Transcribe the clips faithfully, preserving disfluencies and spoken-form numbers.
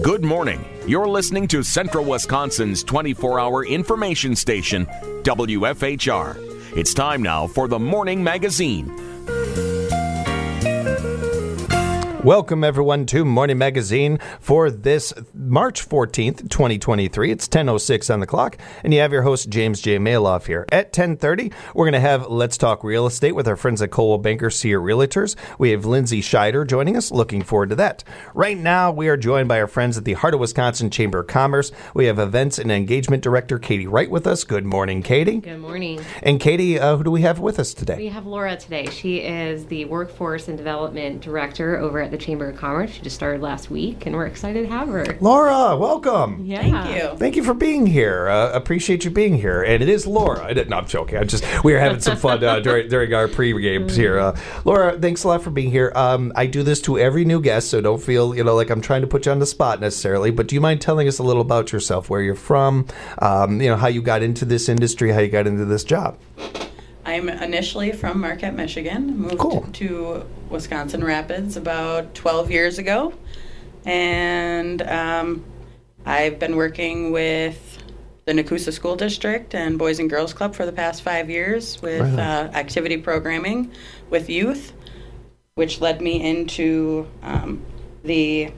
Good morning. You're listening to Central Wisconsin's twenty-four hour information station, W F H R. It's time now for the Morning Magazine. Welcome, everyone, to Morning Magazine for this March fourteenth, twenty twenty-three. It's ten oh six on the clock, and you have your host, James J. Maloff, here. At ten thirty, we're going to have Let's Talk Real Estate with our friends at Coldwell Banker Sear Realtors. We have Lindsay Scheider joining us. Looking forward to that. Right now, we are joined by our friends at the Heart of Wisconsin Chamber of Commerce. We have Events and Engagement Director Katie Wright with us. Good morning, Katie. Good morning. And Katie, uh, who do we have with us today? We have Laura today. She is the Workforce and Development Director over at the Chamber of Commerce. She just started last week, and we're excited to have her. Laura, welcome. Yeah. Thank you. Thank you for being here. Uh, appreciate you being here. And it is Laura. I didn't, no, I'm joking. I just we were having some fun uh, during, during our pre-games here. Uh, Laura, thanks a lot for being here. Um, I do this to every new guest, so don't feel you know like I'm trying to put you on the spot necessarily. But do you mind telling us a little about yourself, where you're from, um, you know, how you got into this industry, how you got into this job? I'm initially from Marquette, Michigan. Moved Cool. to Wisconsin Rapids about twelve years ago. And um, I've been working with the Nakusa School District and Boys and Girls Club for the past five years with Right on. uh, activity programming with youth, which led me into um, the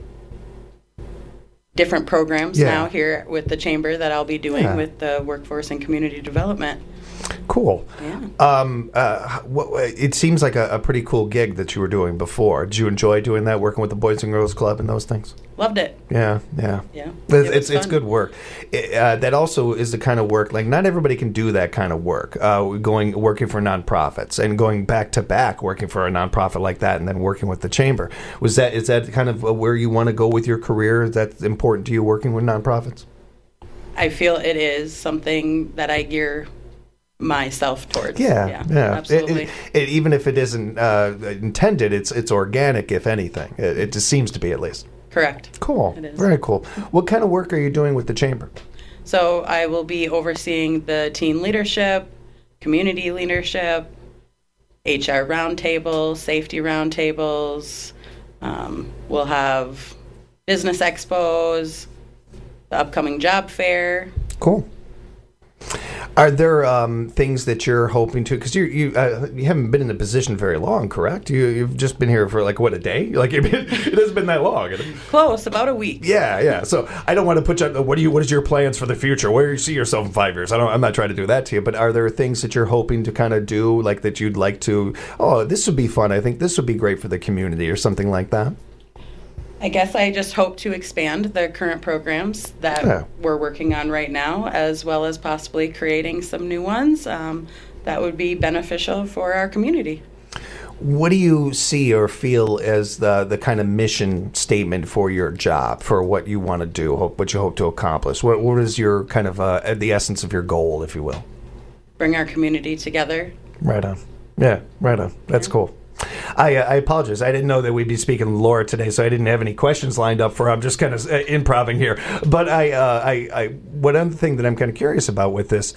different programs Yeah. now here with the Chamber that I'll be doing Yeah. with the Workforce and Community Development. Cool. Yeah. Um, uh, what, it seems like a, a pretty cool gig that you were doing before. Did you enjoy doing that, working with the Boys and Girls Club and those things? Loved it. Yeah, yeah. Yeah. It's It was it's, it's fun. good work. It, uh, that also is the kind of work, like not everybody can do that kind of work, uh, going working for nonprofits and going back to back, working for a nonprofit like that and then working with the Chamber. Was that is that kind of where you want to go with your career? Is that important to you, working with nonprofits? I feel it is something that I gear myself towards. Yeah, yeah. Absolutely. It, it, it, even if it isn't uh, intended, it's it's organic, if anything. It, it just seems to be, at least. Correct. Cool. It is. Very cool. What kind of work are you doing with the Chamber? So I will be overseeing the teen leadership, community leadership, H R roundtables, safety roundtables. Um, we'll have business expos, the upcoming job fair. Cool. Are there um, things that you're hoping to? Because you you uh, you haven't been in the position very long, correct? You you've just been here for like what, a day? Like it, it hasn't been that long. Close, about a week. Yeah, yeah. So I don't want to put you on. What do you? What is your plans for the future? Where do you see yourself in five years? I don't. I'm not trying to do that to you. But are there things that you're hoping to kind of do, like that you'd like to? Oh, this would be fun. I think this would be great for the community, or something like that. I guess I just hope to expand the current programs that Yeah. we're working on right now, as well as possibly creating some new ones um, that would be beneficial for our community. What do you see or feel as the the kind of mission statement for your job, for what you want to do, hope, what you hope to accomplish? What what is your kind of uh, the essence of your goal, if you will? Bring our community together. Right on. Yeah, right on. That's cool. I, uh, I apologize. I didn't know that we'd be speaking to Laura today, so I didn't have any questions lined up for her. I'm just kind of uh, improving here. But I, uh, I, I, one other thing that I'm kind of curious about with this,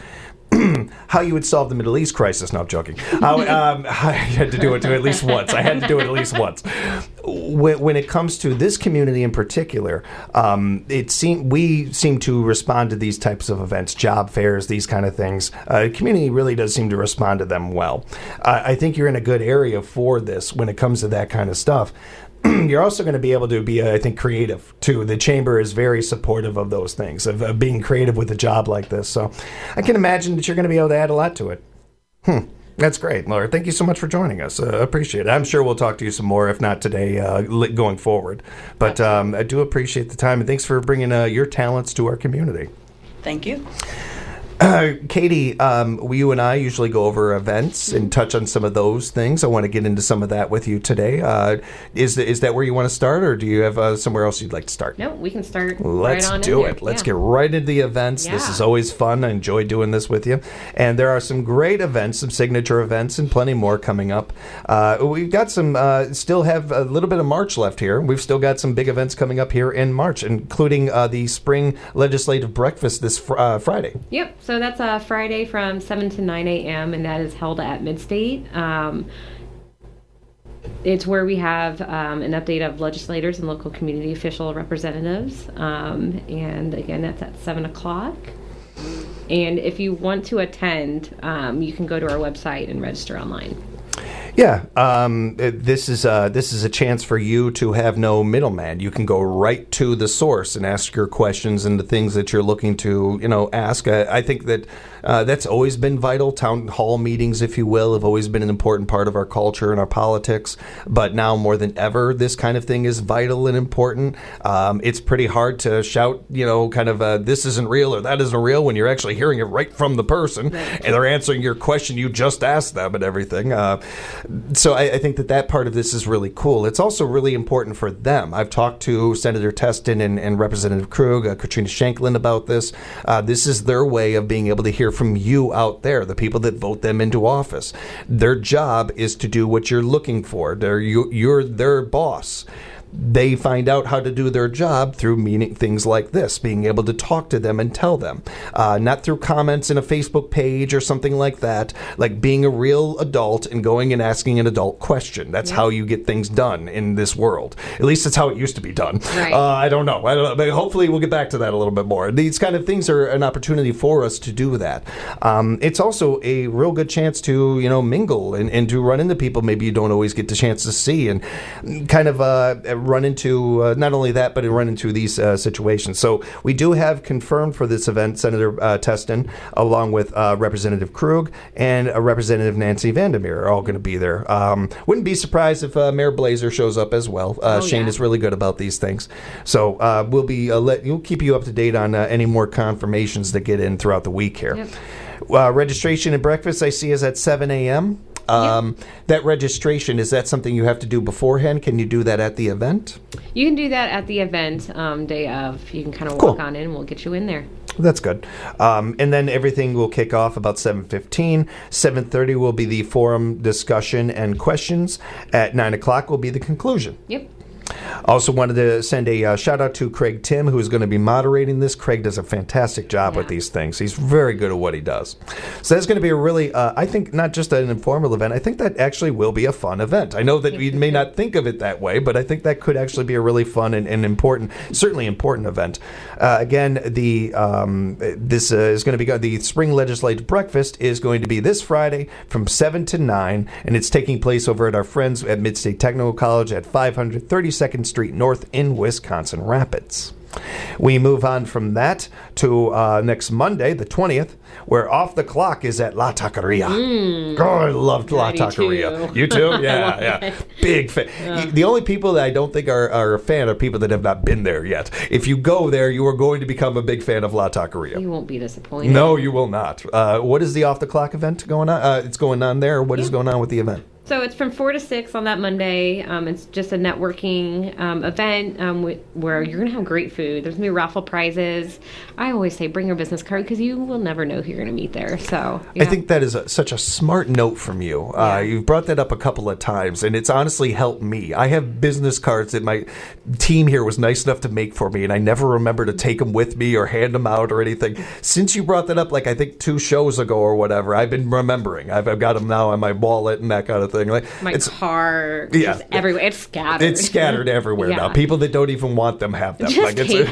how you would solve the Middle East crisis. No, I'm joking. How, um, I had to do it to at least once. I had to do it at least once. When, when it comes to this community in particular, um, it seem we seem to respond to these types of events, job fairs, these kind of things. Uh, the community really does seem to respond to them well. Uh, I think you're in a good area for this when it comes to that kind of stuff. You're also going to be able to be, uh, I think, creative, too. The Chamber is very supportive of those things, of, of being creative with a job like this. So I can imagine that you're going to be able to add a lot to it. Hmm. That's great, Laura. Thank you so much for joining us. Uh, appreciate it. I'm sure we'll talk to you some more, if not today, uh, going forward. But um, I do appreciate the time, and thanks for bringing uh, your talents to our community. Thank you. Uh, Katie, um, you and I usually go over events and touch on some of those things. I want to get into some of that with you today. Uh, is is that where you want to start, or do you have uh, somewhere else you'd like to start? No, we can start Let's right on do in it. there. Let's Yeah. get right into the events. This Yeah. is always fun. I enjoy doing this with you. And there are some great events, some signature events, and plenty more coming up. Uh, we've got some, uh, still have a little bit of March left here. We've still got some big events coming up here in March, including uh, the Spring Legislative Breakfast this fr- uh, Friday. Yep. So that's uh, Friday from seven to nine a.m. and that is held at Midstate. Um, it's where we have um, an update of legislators and local community official representatives. Um, and again, that's at seven o'clock. And if you want to attend, um, you can go to our website and register online. Yeah, um, this is uh, this is a chance for you to have no middleman. You can go right to the source and ask your questions and the things that you're looking to, you know, ask. I, I think that uh, that's always been vital. Town hall meetings, if you will, have always been an important part of our culture and our politics. But now more than ever, this kind of thing is vital and important. Um, it's pretty hard to shout, you know, kind of uh, this isn't real or that isn't real when you're actually hearing it right from the person and they're answering your question you just asked them and everything. Uh, So I, I think that that part of this is really cool. It's also really important for them. I've talked to Senator Testin and, and Representative Krug, uh, Katrina Shanklin about this. Uh, this is their way of being able to hear from you out there, the people that vote them into office. Their job is to do what you're looking for. They're, you, you're their boss. They find out how to do their job through meaning things like this, being able to talk to them and tell them, uh, not through comments in a Facebook page or something like that, like being a real adult and going and asking an adult question. That's yeah. how you get things done in this world. At least that's how it used to be done. Right. Uh, I don't know. I don't know. But hopefully we'll get back to that a little bit more. These kind of things are an opportunity for us to do that. Um, it's also a real good chance to, you know, mingle and, and to run into people maybe you don't always get the chance to see and kind of uh, run into uh, not only that, but run into these uh, situations. So we do have confirmed for this event Senator uh, Testin, along with uh, Representative Krug and uh, Representative Nancy Vandermeer are all going to be there. Um, wouldn't be surprised if uh, Mayor Blazer shows up as well. Uh, oh, Shane yeah. is really good about these things. So uh, we'll be uh, let we'll keep you up to date on uh, any more confirmations that get in throughout the week here. Yep. Uh, registration and breakfast I see is at seven a.m. Um, yep. That registration, is that something you have to do beforehand? Can you do that at the event? You can do that at the event um, day of. You can kind of cool. walk on in and we'll get you in there. That's good. Um, and then everything will kick off about seven fifteen. seven thirty will be the forum discussion and questions. At nine o'clock will be the conclusion. Yep. Also wanted to send a uh, shout out to Craig Tim, who is going to be moderating this. Craig does a fantastic job yeah. with these things. He's very good at what he does. So that's going to be a really, uh, I think, not just an informal event. I think that actually will be a fun event. I know that we may not think of it that way, but I think that could actually be a really fun and, and important, certainly important event. Uh, again, the um, this uh, is going to be the Spring Legislative Breakfast is going to be this Friday from seven to nine, and it's taking place over at our friends at Mid-State Technical College at five thirty-second Street North in Wisconsin Rapids. We move on from that to uh, next Monday, the twentieth, where Off the Clock is at La Taqueria. Mm. Oh, I loved La I do Taqueria. too. You too? Yeah, yeah. It. Big fan. Yeah. The only people that I don't think are, are a fan are people that have not been there yet. If you go there, you are going to become a big fan of La Taqueria. You won't be disappointed. No, you will not. Uh, what is the Off the Clock event going on? Uh, it's going on there. What yeah. is going on with the event? So it's from four to six on that Monday. Um, it's just a networking um, event um, w- where you're going to have great food. There's going to be raffle prizes. I always say bring your business card because you will never know who you're going to meet there. So yeah. I think that is a, such a smart note from you. Yeah. Uh, you've brought that up a couple of times, and it's honestly helped me. I have business cards that my team here was nice enough to make for me, and I never remember to take them with me or hand them out or anything. Since you brought that up, like I think two shows ago or whatever, I've been remembering. I've, I've got them now on my wallet and that kind of thing. Like, my it's, car, yeah, just everywhere. It's scattered. It's scattered everywhere yeah. now. People that don't even want them have them. Just like, it's take a,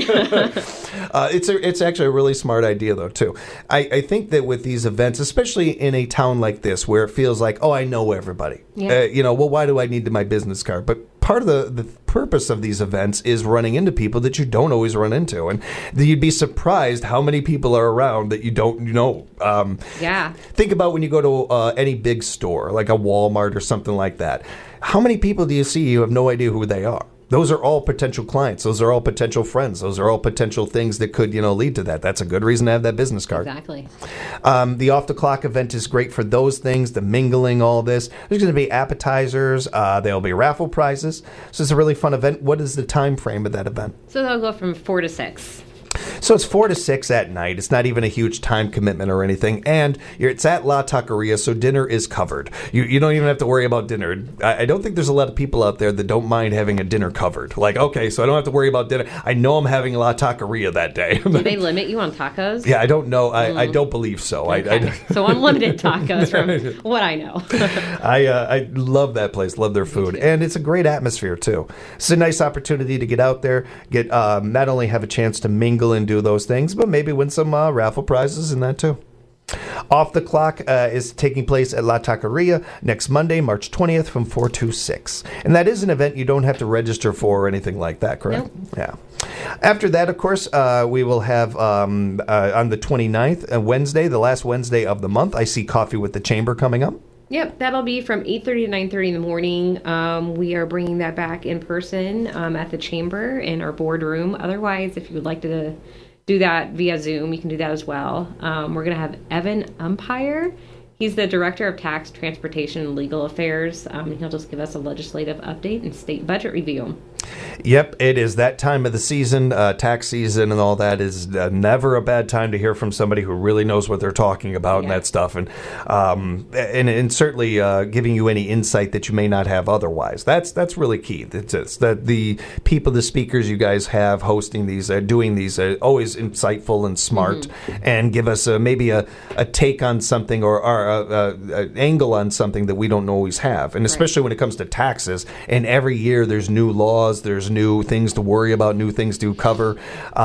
one. uh, it's a, it's actually a really smart idea though too. I, I think that with these events, especially in a town like this, where it feels like, oh, I know everybody. Yeah. Uh, you know, well, why do I need my business card? But part of the, the purpose of these events is running into people that you don't always run into. And you'd be surprised how many people are around that you don't know. Um, yeah. Think about when you go to uh, any big store, like a Walmart or something like that. How many people do you see you have no idea who they are? Those are all potential clients. Those are all potential friends. Those are all potential things that could, you know, lead to that. That's a good reason to have that business card. Exactly. Um, the Off the Clock event is great for those things, the mingling, all this. There's going to be appetizers. Uh, there'll be raffle prizes. So it's a really fun event. What is the time frame of that event? So they'll go from four to six. So it's four to six at night. It's not even a huge time commitment or anything. And you're, it's at La Taqueria, so dinner is covered. You you don't even have to worry about dinner. I, I don't think there's a lot of people out there that don't mind having a dinner covered. Like, okay, so I don't have to worry about dinner. I know I'm having La Taqueria that day. Do they limit you on tacos? Yeah, I don't know. I, mm. I don't believe so. Okay. I, I, so unlimited tacos from what I know. I uh, I love that place. Love their food. And it's a great atmosphere, too. It's a nice opportunity to get out there, get um, not only have a chance to mingle and do those things, but maybe win some uh, raffle prizes in that, too. Off the Clock uh, is taking place at La Taqueria next Monday, March twentieth from four to six. And that is an event you don't have to register for or anything like that, correct? Nope. Yeah. After that, of course, uh, we will have um, uh, on the twenty-ninth, uh, Wednesday, the last Wednesday of the month, I see Coffee with the Chamber coming up. Yep, that'll be from eight thirty to nine thirty in the morning. Um, we are bringing that back in person um, at the Chamber in our boardroom. Otherwise, if you would like to do that via Zoom, you can do that as well. Um, we're going to have Evan Umpire. He's the Director of Tax, Transportation, and Legal Affairs. Um, and he'll just give us a legislative update and state budget review. Yep, it is that time of the season, uh, tax season and all that is uh, never a bad time to hear from somebody who really knows what they're talking about yeah. and that stuff. And um, and, and certainly uh, giving you any insight that you may not have otherwise. That's that's really key. It's, it's that the people, the speakers you guys have hosting these, uh, doing these, are always insightful and smart mm-hmm. and give us a, maybe a, a take on something or, or a, a, a angle on something that we don't always have. And especially right. when it comes to taxes. And every year there's new laws, there's new things to worry about, new things to cover.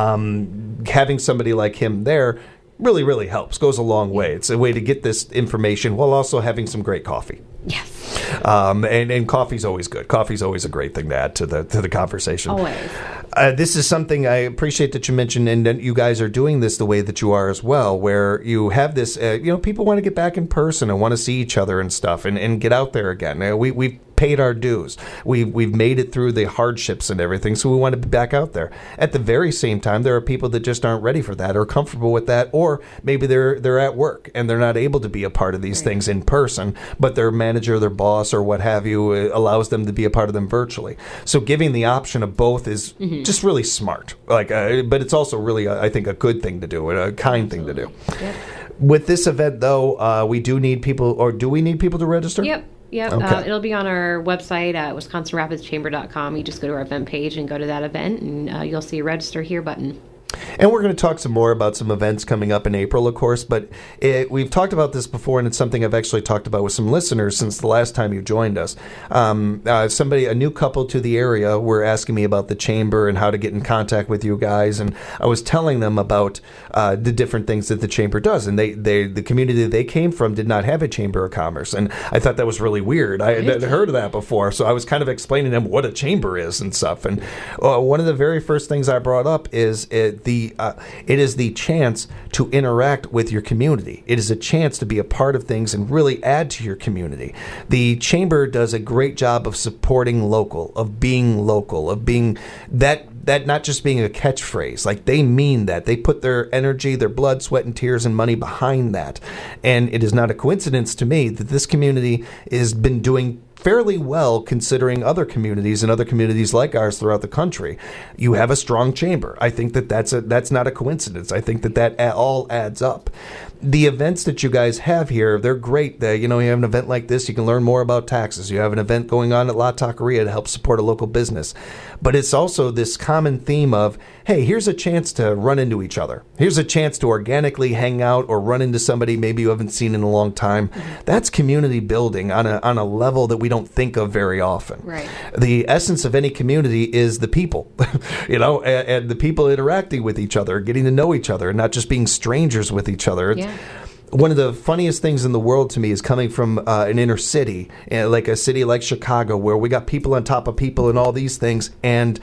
Um, having somebody like him there really, really helps, goes a long way. It's a way to get this information while also having some great coffee. Yes. Um, and, and coffee's always good. Coffee's always a great thing to add to the to the conversation. Always. Uh, this is something I appreciate that you mentioned, and that you guys are doing this the way that you are as well, where you have this, uh, you know, people want to get back in person and want to see each other and stuff and, and get out there again. Uh, we, we've paid our dues. We've, we've made it through the hardships and everything, so we want to be back out there. At the very same time, there are people that just aren't ready for that or comfortable with that, or maybe they're they're at work and they're not able to be a part of these right. things in person, but their manager, their boss, or what have you uh, allows them to be a part of them virtually. So giving the option of both is mm-hmm. just really smart. Like, uh, but it's also really, uh, I think, a good thing to do and a kind Absolutely. thing to do. Yep. With this event, though, uh, we do need people, or do we need people to register? Yep. Yep. Okay. Uh, it'll be on our website at wisconsin rapids chamber dot com. You just go to our event page and go to that event, and uh, you'll see a register here button. And we're going to talk some more about some events coming up in April, of course, but it, we've talked about this before, and it's something I've actually talked about with some listeners since the last time you joined us. Um, uh, somebody, a new couple to the area, were asking me about the chamber and how to get in contact with you guys, and I was telling them about uh, the different things that the chamber does, and they, they, the community they came from did not have a chamber of commerce, and I thought that was really weird. I had heard of that before, so I was kind of explaining to them what a chamber is and stuff, and uh, one of the very first things I brought up is it, the uh, it is the chance to interact with your community. It is a chance to be a part of things and really add to your community. The chamber does a great job of supporting local, of being local, of being that that not just being a catchphrase. Like, they mean that. They put their energy, their blood, sweat, and tears and money behind that. And it is not a coincidence to me that this community has been doing fairly well considering other communities and other communities like ours throughout the country. You have a strong chamber. I think that that's, a, that's not a coincidence. I think that that all adds up. The events that you guys have here, they're great. They, you know, you have an event like this, you can learn more about taxes. You have an event going on at La Taqueria to help support a local business. But it's also this common theme of, hey, here's a chance to run into each other. Here's a chance to organically hang out or run into somebody maybe you haven't seen in a long time. Mm-hmm. That's community building on a on a level that we don't think of very often. Right. The essence of any community is the people, you know, and, and the people interacting with each other, getting to know each other, and not just being strangers with each other. Yeah. One of the funniest things in the world to me is coming from uh, an inner city, uh, like a city like Chicago, where we got people on top of people and all these things, and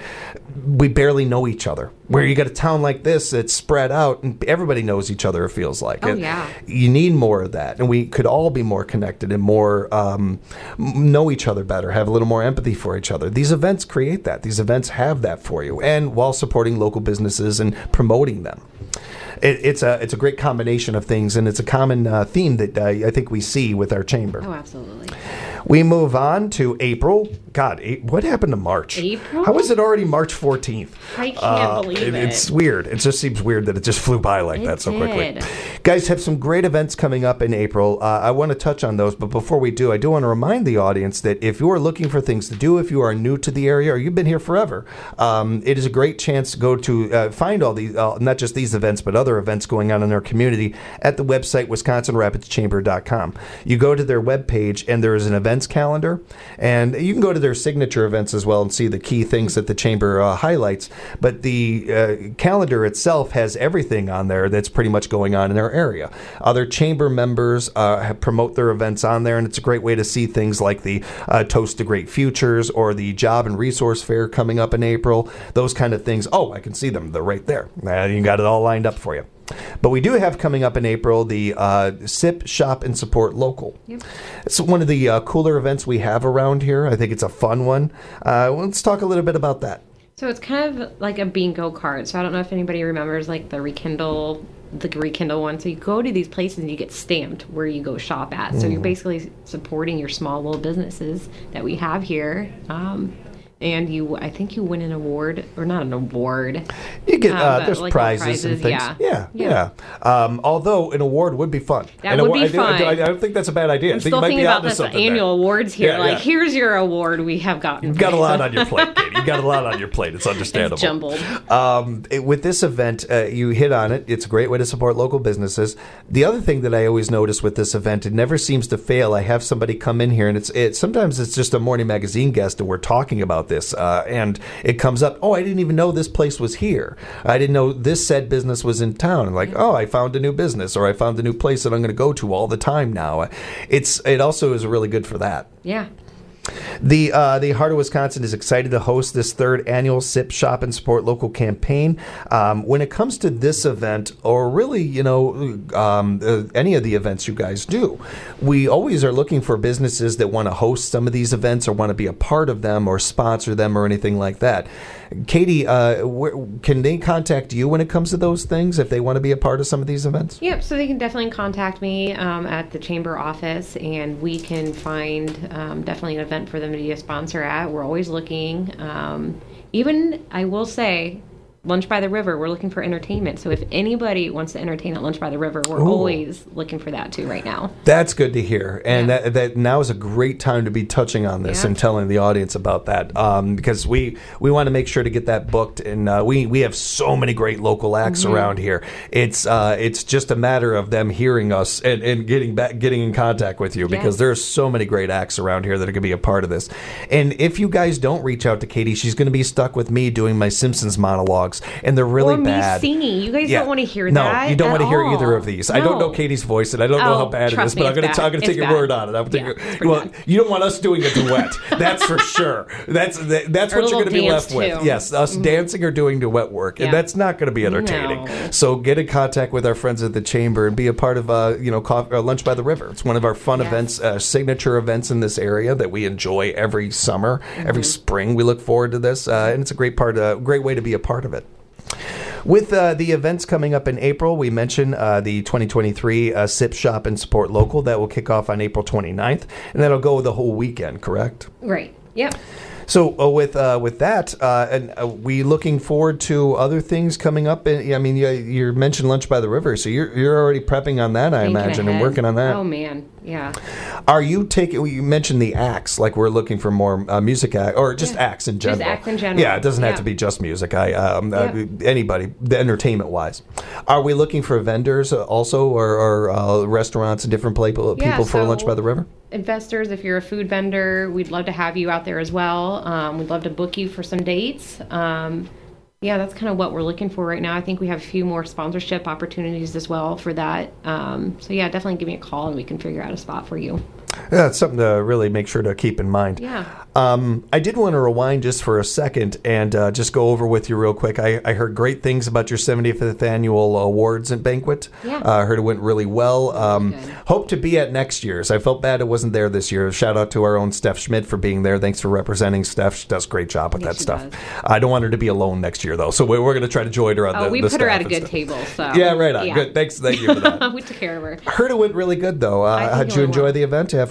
we barely know each other. Where you got a town like this that's spread out, and everybody knows each other, it feels like. Oh, it, yeah. You need more of that, and we could all be more connected and more um, know each other better, have a little more empathy for each other. These events create that. These events have that for you, and while supporting local businesses and promoting them. It, it's a it's a great combination of things, and it's a common uh, theme that uh, I think we see with our chamber. Oh, absolutely. We move on to April. God, a- what happened to March? April? How is it already March fourteenth? I can't Uh, believe it, it. It's weird. It just seems weird that it just flew by like It that so quickly. did. Guys, have some great events coming up in April. Uh, I want to touch on those, but before we do, I do want to remind the audience that if you are looking for things to do, if you are new to the area or you've been here forever, um, it is a great chance to go to uh, find all these, uh, not just these events, but other events going on in our community at the website wisconsin rapids chamber dot com. You go to their webpage and there is an events calendar, and you can go to their signature events as well and see the key things that the chamber uh, highlights. But the uh, calendar itself has everything on there that's pretty much going on in our area. Other chamber members uh, have promote their events on there, and it's a great way to see things like the uh, Toast to Great Futures or the Job and Resource Fair coming up in April, those kind of things. Oh, I can see them. They're right there. Uh, you got it all lined up for you. But we do have coming up in April the uh, Sip, Shop, and Support Local. Yep. It's one of the uh, cooler events we have around here. I think it's a fun one. Uh, let's talk a little bit about that. So it's kind of like a bingo card. So I don't know if anybody remembers like the Rekindle, the Rekindle one. So you go to these places and you get stamped where you go shop at. So you're basically supporting your small little businesses that we have here. Um, and you, I think you win an award, or not an award. You get um, uh, but there's like prizes, prizes, and things. Yeah, yeah, yeah. yeah. Um, although an award would be fun. That An would award, be I, do- I, do- fun. I don't think that's a bad idea. I'm I think still you might thinking be about onto this something annual there. awards here. Yeah, like, yeah. here's your award we have gotten. You've got a lot on your plate, Kate. You've got a lot on your plate. It's understandable. It's jumbled. Um, it- with this event, uh, you hit on it. It's a great way to support local businesses. The other thing that I always notice with this event, it never seems to fail. I have somebody come in here, and it's it. Sometimes it's just a Morning Magazine guest, and we're talking about this, uh, and it comes up. Oh, I didn't even know this place was here. I didn't know this said business was in town. And like, oh, I found a new business, or I found a new place that I'm going to go to all the time now. It's it also is really good for that. Yeah. The uh, the Heart of Wisconsin is excited to host this third annual Sip, Shop, and Support Local campaign. Um, when it comes to this event, or really, you know, um, uh, any of the events you guys do, we always are looking for businesses that want to host some of these events or want to be a part of them or sponsor them or anything like that. Katie, uh, where, can they contact you when it comes to those things if they want to be a part of some of these events? Yep, so they can definitely contact me um, at the chamber office, and we can find um, definitely an event for them to be a sponsor at. We're always looking. Um, even, I will say, Lunch by the River, we're looking for entertainment. So if anybody wants to entertain at Lunch by the River, we're Ooh. always looking for that too right now. That's good to hear. And Yeah. that, that now is a great time to be touching on this Yeah. and telling the audience about that. Um, because we, we want to make sure to get that booked. And uh, we, we have so many great local acts Mm-hmm. around here. It's uh, it's just a matter of them hearing us and, and getting back, getting in contact with you, because Yes. there's so many great acts around here that are going to be a part of this. And if you guys don't reach out to Katie, she's going to be stuck with me doing my Simpsons monologues. And they're really or me bad. singing. You guys Yeah. don't want to hear no, that. you don't at want to hear all. either of these. I don't know No. Katie's voice, and I don't know Oh, how bad it trust is. me, But I'm it's going to bad. I'm going to take It's your bad. word on it. I'm Yeah, gonna it's take, pretty well, bad. you don't want us doing a duet. That's for sure. That's that, that's Or a what you're little going to be dance, left with. too. Yes, us dancing or doing duet work, and Yeah. that's not going to be entertaining. No. So get in contact with our friends at the chamber and be a part of uh, you know coffee, uh, Lunch by the River. It's one of our fun Yes. events, uh, signature events in this area that we enjoy every summer, Mm-hmm. every spring. We look forward to this, uh, and it's a great part, a great way to be a part of it. With uh, the events coming up in April, we mentioned uh, the twenty twenty-three uh, Sip, Shop, and Support Local. That will kick off on April twenty-ninth, and that'll go the whole weekend, correct? Right. Yep. So uh, with uh, with that, uh, and uh, we looking forward to other things coming up. In, I mean, you, you mentioned Lunch by the River, so you're you're already prepping on that, I Thinking imagine, and ahead. working on that. Oh man, yeah. Are you taking? You mentioned the acts, like we're looking for more uh, music act, or just Yeah. acts in Just general. acts in general. Yeah, it doesn't have Yeah. to be just music. I um, uh, Yeah. anybody, entertainment wise. Are we looking for vendors uh, also, or, or uh, restaurants and different people Yeah, people for so- Lunch by the River? Investors, if you're a food vendor, we'd love to have you out there as well. Um, we'd love to book you for some dates. Um, yeah, that's kind of what we're looking for right now. I think we have a few more sponsorship opportunities as well for that. Um, so yeah, definitely give me a call and we can figure out a spot for you. Yeah, it's something to really make sure to keep in mind. Yeah. Um, I did want to rewind just for a second and uh, just go over with you real quick. I, I heard great things about your seventy-fifth annual awards and banquet. Yeah. Uh, I heard it went really well. Um, Good. hope to be at next year's. I felt bad it wasn't there this year. Shout out to our own Steph Schmidt for being there. Thanks for representing Steph. She does a great job with Yes, that she stuff. does. I don't want her to be alone next year, though. So we're, we're going to try to join her on Oh, the we the put her staff at a and good stuff. table. So Yeah, right on. yeah. Good. Thanks. Thank you for that. we took care of her. I heard it went really good, though. I Uh, think how'd it you went enjoy well. the event? Have fun?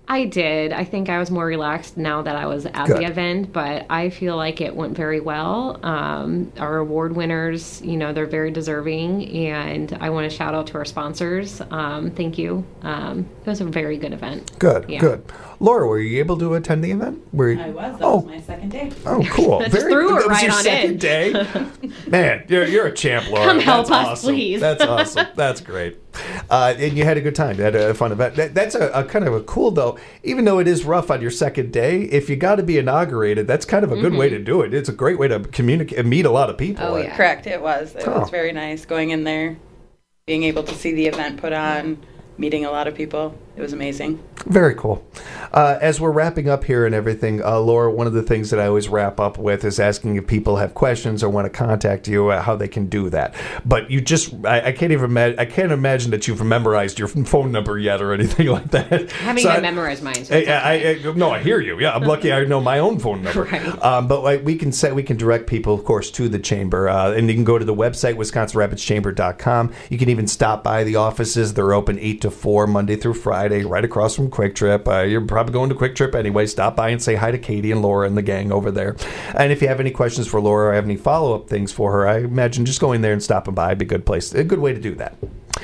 I did. I think I was more relaxed now that I was at Good. the event, but I feel like it went very well. Um, our award winners, you know, they're very deserving, and I want to shout out to our sponsors. Um, thank you. Um, it was a very good event. Good, Yeah. good. Laura, were you able to attend the event? Were you, I was. That oh, was my second day. oh, cool. Just threw it that was right your on second in. day? Man, you're, you're a champ, Laura. Come help That's us, awesome. please. That's awesome. That's great. Uh, and you had a good time. You had a fun event. That, that's a, a kind of a cool, though, even though it is rough on your second day, if you got to be inaugurated, that's kind of a good Mm-hmm. way to do it. It's a great way to communicate, meet a lot of people. Oh, yeah. Correct. It was. It Oh. was very nice going in there, being able to see the event put on, meeting a lot of people. It was amazing. Very cool. Uh, as we're wrapping up here and everything, uh, Laura, one of the things that I always wrap up with is asking if people have questions or want to contact you, uh, how they can do that. But you just, I, I can't even imagine, I can't imagine that you've memorized your phone number yet or anything like that. I haven't So even I- memorized mine. So I, it's okay. I, I, no, I hear you. Yeah, I'm lucky I know my own phone number. Right. Um, but like, we can set, we can direct people, of course, to the chamber, uh, and you can go to the website wisconsin rapids chamber dot com. You can even stop by the offices. They're open eight to four Monday through Friday, right across from Quick Trip. Uh, you're probably going to Quick Trip anyway. Stop by and say hi to Katie and Laura and the gang over there. And if you have any questions for Laura or have any follow up things for her, I imagine just going there and stopping by would be a good place, a good way to do that.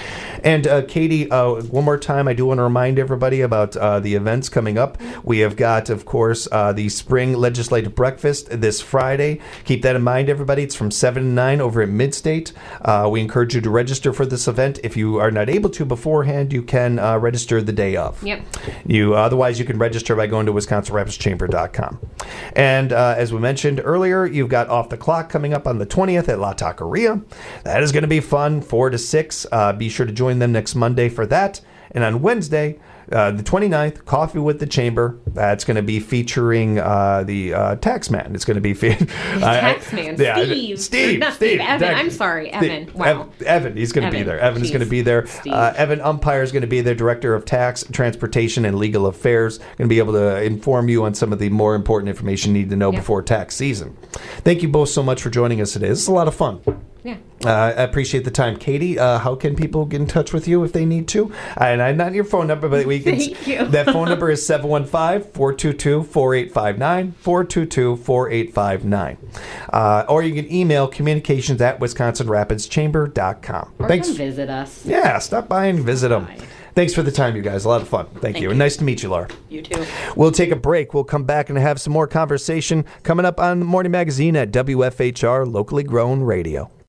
And uh, Katie, uh, one more time, I do want to remind everybody about uh, the events coming up. We have got, of course, uh, the Spring Legislative Breakfast this Friday. Keep that in mind, everybody. It's from seven to nine over at Midstate. Uh, we encourage you to register for this event. If you are not able to beforehand, you can uh, register the day of. Yep. You Otherwise, you can register by going to wisconsin rapids chamber dot com. And uh, as we mentioned earlier, you've got Off the Clock coming up on the twentieth at La Taqueria. That is going to be fun, four to six. Uh, be sure to join them next Monday for that. And on Wednesday, uh, the twenty-ninth, Coffee with the Chamber. That's going to be featuring uh, the uh, Taxman. It's going to be fe- Taxman, yeah, Steve. Steve, Not Steve, Steve, Evan. Tax- I'm sorry, Steve. Evan. Wow. Ev- Evan, he's going to be Evan. there. Evan is going to Jeez. be there. Steve. Uh, Evan Umpire is going to be there, Director of Tax, Transportation, and Legal Affairs. Going to be able to inform you on some of the more important information you need to know Yep. before tax season. Thank you both so much for joining us today. This is a lot of fun. Yeah. Uh, I appreciate the time. Katie, uh, how can people get in touch with you if they need to? And I'm not your phone number, but we can. Thank you. That phone number is seven one five, four two two, four eight five nine, four two two, four eight five nine. Uh, or you can email communications at wisconsin rapids chamber dot com. Or Thanks. come visit us. Yeah, stop by and visit them. Bye. Thanks for the time, you guys. A lot of fun. Thank, Thank you. you. And nice to meet you, Laura. You too. We'll take a break. We'll come back and have some more conversation coming up on the Morning Magazine at W F H R Locally Grown Radio.